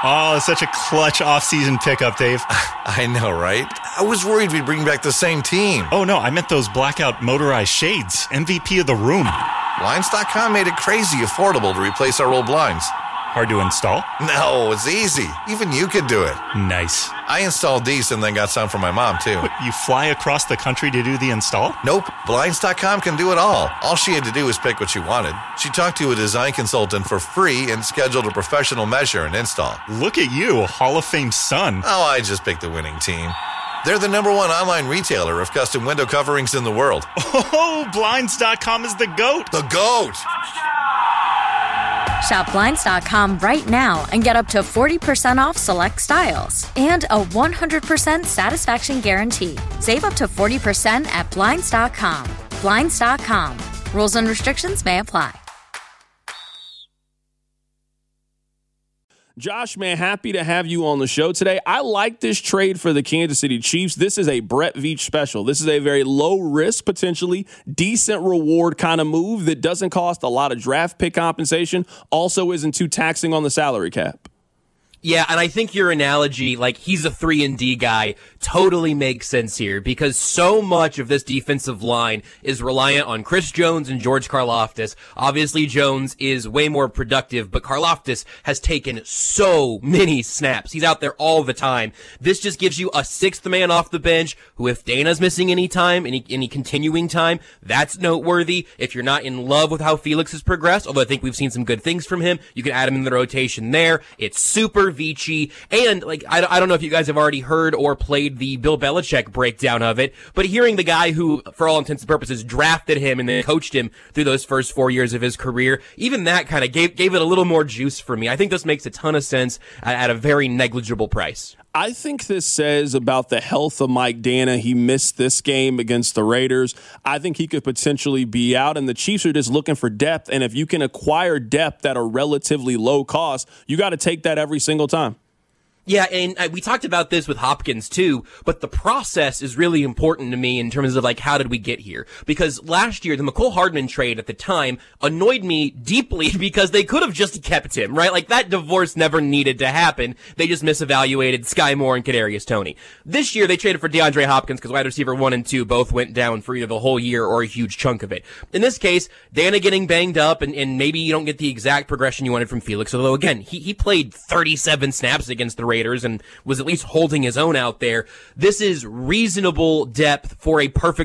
Oh, such a clutch off-season pickup, Dave. I know, right? I was worried we'd bring back the same team. Oh, no, I meant those blackout motorized shades. MVP of the room. Blinds.com made it crazy affordable to replace our old blinds. Hard to install? No, it's easy. Even you could do it. Nice. I installed these and then got some for my mom, too. What, you fly across the country to do the install? Nope. Blinds.com can do it all. All she had to do was pick what she wanted. She talked to a design consultant for free and scheduled a professional measure and install. Look at you, Hall of Fame son. Oh, I just picked the winning team. They're the #1 online retailer of custom window coverings in the world. Oh, Blinds.com is the GOAT. The GOAT! Shop Blinds.com right now and get up to 40% off select styles and a 100% satisfaction guarantee. Save up to 40% at Blinds.com. Blinds.com. Rules and restrictions may apply. Josh, man, happy to have you on the show today. I like this trade for the Kansas City Chiefs. This is a Brett Veach special. This is a very low risk, potentially decent reward kind of move that doesn't cost a lot of draft pick compensation, also isn't too taxing on the salary cap. Yeah, and I think your analogy, like he's a 3-and-D guy, totally makes sense here because so much of this defensive line is reliant on Chris Jones and George Karlaftis. Obviously, Jones is way more productive, but Karlaftis has taken so many snaps. He's out there all the time. This just gives you a sixth man off the bench who, if Dana's missing any time, any continuing time, that's noteworthy. If you're not in love with how Felix has progressed, although I think we've seen some good things from him, you can add him in the rotation there. It's super Vici, and like I don't know if you guys have already heard or played the Bill Belichick breakdown of it, but hearing the guy who, for all intents and purposes, drafted him and then coached him through those first 4 years of his career, even that kind of gave it a little more juice for me. I think this makes a ton of sense at a very negligible price. I think this says about the health of Mike Dana. He missed this game against the Raiders. I think he could potentially be out, and the Chiefs are just looking for depth. And if you can acquire depth at a relatively low cost, you got to take that every single time. Yeah, and we talked about this with Hopkins too, but the process is really important to me in terms of like, how did we get here? Because last year, the Mecole Hardman trade at the time annoyed me deeply because they could have just kept him, right? Like that divorce never needed to happen. They just misevaluated Sky Moore and Kadarius Toney. This year, they traded for DeAndre Hopkins because wide receiver 1 and 2 both went down for either the whole year or a huge chunk of it. In this case, Dana getting banged up and maybe you don't get the exact progression you wanted from Felix, although again, he played 37 snaps against the Raiders and was at least holding his own out there. This is reasonable depth for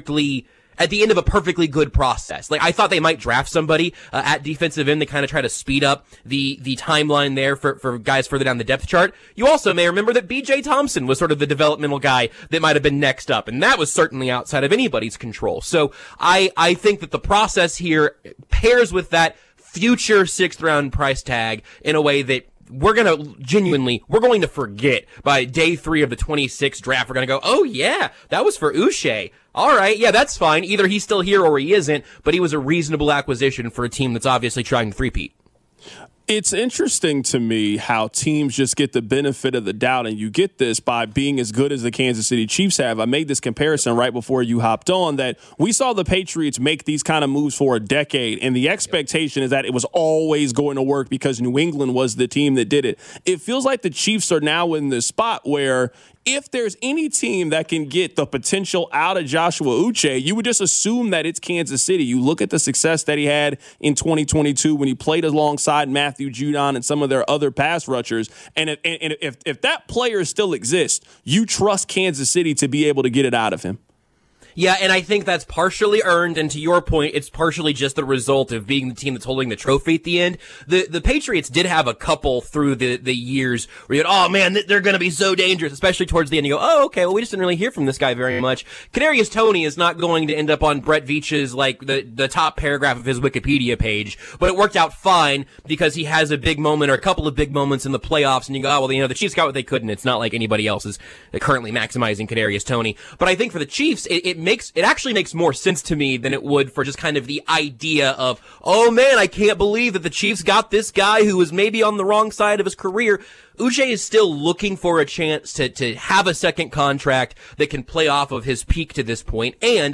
at the end of a perfectly good process. Like, I thought they might draft somebody at defensive end to kind of try to speed up the timeline there for guys further down the depth chart. You also may remember that B.J. Thompson was sort of the developmental guy that might have been next up, and that was certainly outside of anybody's control. So I think that the process here pairs with that future 6th round price tag in a way that we're going to forget by day 3 of the 26th draft. We're going to go, oh yeah, that was for Uche. All right, yeah, that's fine. Either he's still here or he isn't, but he was a reasonable acquisition for a team that's obviously trying to three-peat. It's interesting to me how teams just get the benefit of the doubt, and you get this by being as good as the Kansas City Chiefs have. I made this comparison right before you hopped on that we saw the Patriots make these kind of moves for a decade, and the expectation is that it was always going to work because New England was the team that did it. It feels like the Chiefs are now in this spot where if there's any team that can get the potential out of Joshua Uche, you would just assume that it's Kansas City. You look at the success that he had in 2022 when he played alongside Matthew Judon and some of their other pass rushers. And if that player still exists, you trust Kansas City to be able to get it out of him. Yeah, and I think that's partially earned, and to your point, it's partially just the result of being the team that's holding the trophy at the end. The Patriots did have a couple through the years where you go, oh man, they're going to be so dangerous, especially towards the end. You go, oh, okay, well, we just didn't really hear from this guy very much. Kadarius Toney is not going to end up on Brett Veach's, like, the top paragraph of his Wikipedia page, but it worked out fine because he has a big moment or a couple of big moments in the playoffs, and you go, oh, well, the Chiefs got what they could, and it's not like anybody else is currently maximizing Kadarius Toney. But I think for the Chiefs, it actually makes more sense to me than it would for just kind of the idea of, oh man, I can't believe that the Chiefs got this guy who was maybe on the wrong side of his career. Uche is still looking for a chance to have a second contract that can play off of his peak to this point, and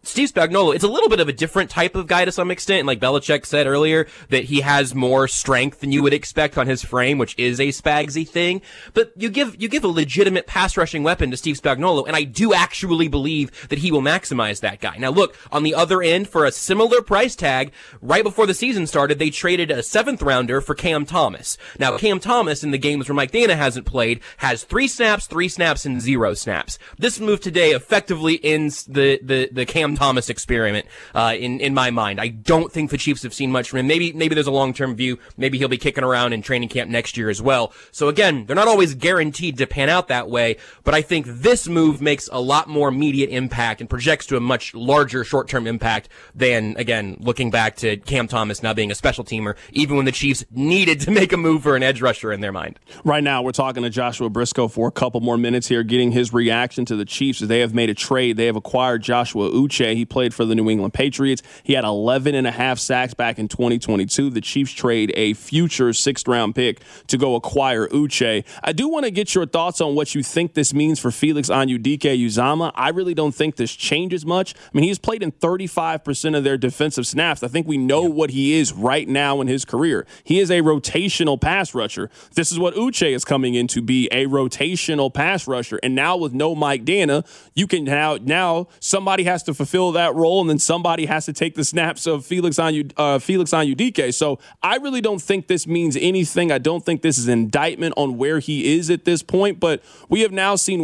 Steve Spagnuolo, it's a little bit of a different type of guy to some extent. Like Belichick said earlier, that he has more strength than you would expect on his frame, which is a Spagsy thing. But you give a legitimate pass rushing weapon to Steve Spagnuolo, and I do actually believe that he will maximize that guy. Now look, on the other end, for a similar price tag, right before the season started, they traded a 7th rounder for Cam Thomas. Now Cam Thomas, in the games where Mike Dana hasn't played, has 3 snaps, and 0 snaps. This move today effectively ends the Cam Thomas experiment, in my mind. I don't think the Chiefs have seen much from him. Maybe there's a long-term view. Maybe he'll be kicking around in training camp next year as well. So again, they're not always guaranteed to pan out that way, but I think this move makes a lot more immediate impact and projects to a much larger short-term impact than, again, looking back to Cam Thomas now being a special teamer, even when the Chiefs needed to make a move for an edge rusher in their mind. Right now, we're talking to Joshua Briscoe for a couple more minutes here, getting his reaction to the Chiefs as they have made a trade. They have acquired Joshua Uche. He played for the New England Patriots. He had 11.5 sacks back in 2022. The Chiefs trade a future 6th-round pick to go acquire Uche. I do want to get your thoughts on what you think this means for Felix Anudike-Uzomah. I really don't think this changes much. I mean, he's played in 35% of their defensive snaps. I think we know what he is right now in his career. He is a rotational pass rusher. This is what Uche is coming in to be, a rotational pass rusher. And now with no Mike Dana, you can now somebody has to fulfill that role, and then somebody has to take the snaps of Felix Anudike. So I really don't think this means anything. I don't think this is an indictment on where he is at this point, but we have now seen,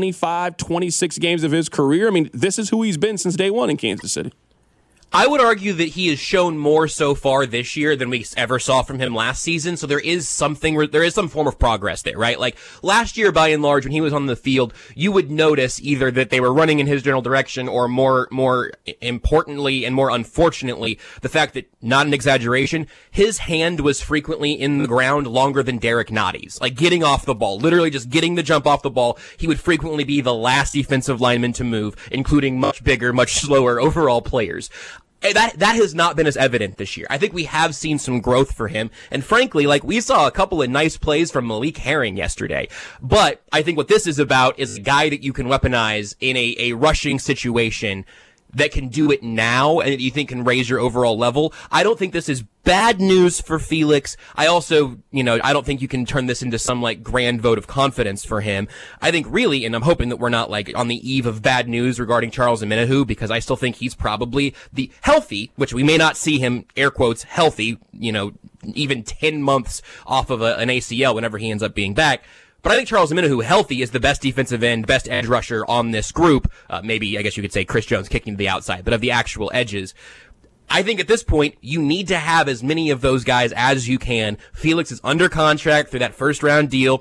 26 games of his career. I mean, this is who he's been since day one in Kansas City. I would argue that he has shown more so far this year than we ever saw from him last season. So there is some form of progress there, right? Like last year, by and large, when he was on the field, you would notice either that they were running in his general direction, or more importantly and more unfortunately, the fact that, not an exaggeration, his hand was frequently in the ground longer than Derek Notty's. Like getting off the ball, literally just getting the jump off the ball. He would frequently be the last defensive lineman to move, including much bigger, much slower overall players. That has not been as evident this year. I think we have seen some growth for him. And frankly, like, we saw a couple of nice plays from Malik Herring yesterday. But I think what this is about is a guy that you can weaponize in a rushing situation that can do it now and that you think can raise your overall level. I don't think this is bad news for Felix. I also, I don't think you can turn this into some like grand vote of confidence for him. I think really, and I'm hoping that we're not like on the eve of bad news regarding Charles Omenihu, because I still think he's probably the healthy, which we may not see him, air quotes, healthy, even 10 months off of an ACL whenever he ends up being back. But I think Charles Omenihu, healthy, is the best defensive end, best edge rusher on this group. Maybe, I guess you could say Chris Jones kicking to the outside, but of the actual edges. I think at this point, you need to have as many of those guys as you can. Felix is under contract through that 1st-round deal.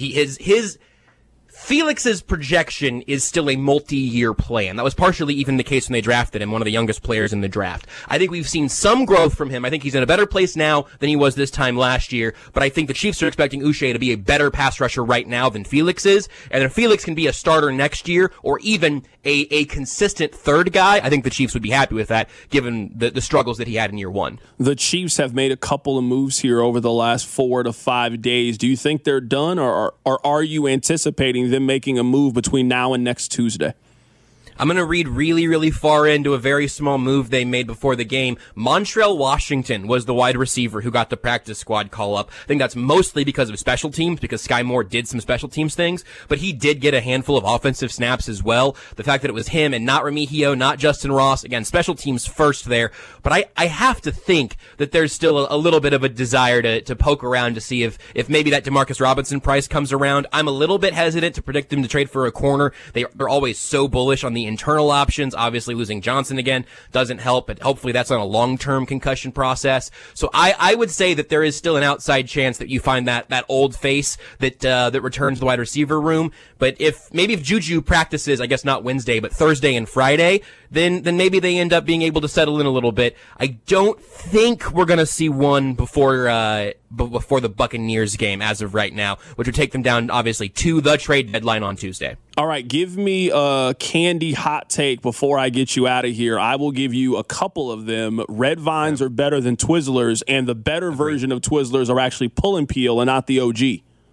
Felix's projection is still a multi-year plan. That was partially even the case when they drafted him, one of the youngest players in the draft. I think we've seen some growth from him. I think he's in a better place now than he was this time last year, but I think the Chiefs are expecting Uche to be a better pass rusher right now than Felix is, and if Felix can be a starter next year, or even a consistent 3rd guy, I think the Chiefs would be happy with that, given the struggles that he had in year 1. The Chiefs have made a couple of moves here over the last 4 to 5 days. Do you think they're done, or are you anticipating them making a move between now and next Tuesday? I'm going to read really, really far into a very small move they made before the game. Montrell Washington was the wide receiver who got the practice squad call up. I think that's mostly because of special teams, because Sky Moore did some special teams things, but he did get a handful of offensive snaps as well. The fact that it was him and not Remigio, not Justin Ross, again, special teams first there. But I have to think that there's still a little bit of a desire to poke around to see if maybe that Demarcus Robinson price comes around. I'm a little bit hesitant to predict them to trade for a corner. They're always so bullish on the internal options. Obviously, losing Johnson again doesn't help, but hopefully that's on a long-term concussion process. So I would say that there is still an outside chance that you find that old face that returns the wide receiver room. But if Juju practices, I guess not Wednesday, but Thursday and Friday, then maybe they end up being able to settle in a little bit. I don't think we're going to see one before the Buccaneers game as of right now, which would take them down, obviously, to the trade deadline on Tuesday. All right, give me a candy hot take before I get you out of here. I will give you a couple of them. Red Vines are better than Twizzlers, and the better version of Twizzlers are actually Pull and Peel and not the OG.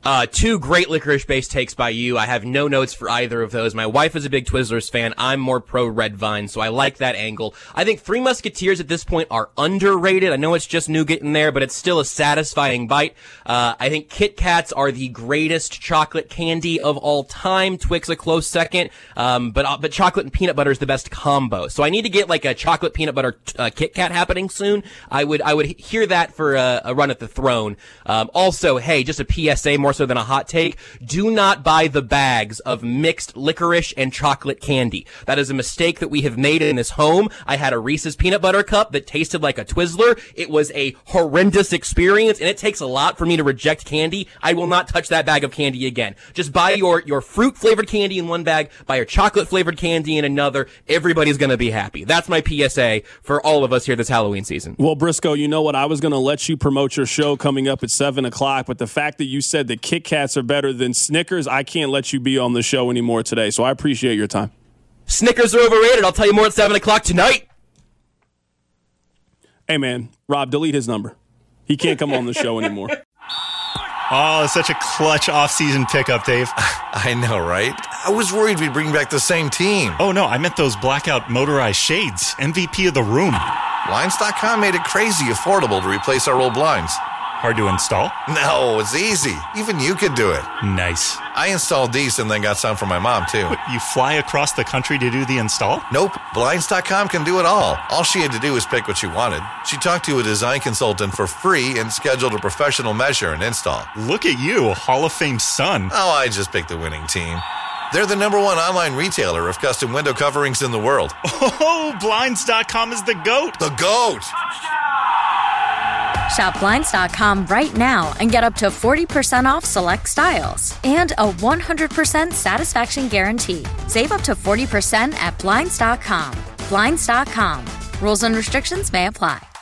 Two great licorice-based takes by you. I have no notes for either of those. My wife is a big Twizzlers fan. I'm more pro Red Vine, so I like that angle. I think Three Musketeers at this point are underrated. I know it's just nougat in there, but it's still a satisfying bite. I think Kit Kats are the greatest chocolate candy of all time. Twix a close second. But chocolate and peanut butter is the best combo. So I need to get like a chocolate peanut butter Kit Kat happening soon. I would hear that for a run at the throne. Also, hey, just a PSA more so than a hot take. Do not buy the bags of mixed licorice and chocolate candy. That is a mistake that we have made in this home. I had a Reese's peanut butter cup that tasted like a Twizzler. It was a horrendous experience, and it takes a lot for me to reject candy. I will not touch that bag of candy again. Just buy your fruit flavored candy in one bag, buy your chocolate flavored candy in another. Everybody's going to be happy. That's my PSA for all of us here this Halloween season. Well, Briscoe, you know what? I was going to let you promote your show coming up at 7 o'clock, but the fact that you said that Kit Kats are better than Snickers, I can't let you be on the show anymore today, so I appreciate your time. Snickers are overrated. I'll tell you more at 7 o'clock tonight. Hey, man, Rob, delete his number. He can't come on the show anymore. Oh, such a clutch off-season pickup, Dave. I know, right? I was worried we'd bring back the same team. Oh, no, I meant those blackout motorized shades. MVP of the room. Blinds.com made it crazy affordable to replace our old blinds. Hard to install? No, it's easy. Even you could do it. Nice. I installed these and then got some for my mom, too. What, you fly across the country to do the install? Nope. Blinds.com can do it all. All she had to do was pick what she wanted. She talked to a design consultant for free and scheduled a professional measure and install. Look at you, Hall of Fame son. Oh, I just picked the winning team. They're the #1 online retailer of custom window coverings in the world. Oh, Blinds.com is the GOAT. The GOAT! Shop Blinds.com right now and get up to 40% off select styles and a 100% satisfaction guarantee. Save up to 40% at Blinds.com. Blinds.com. Rules and restrictions may apply.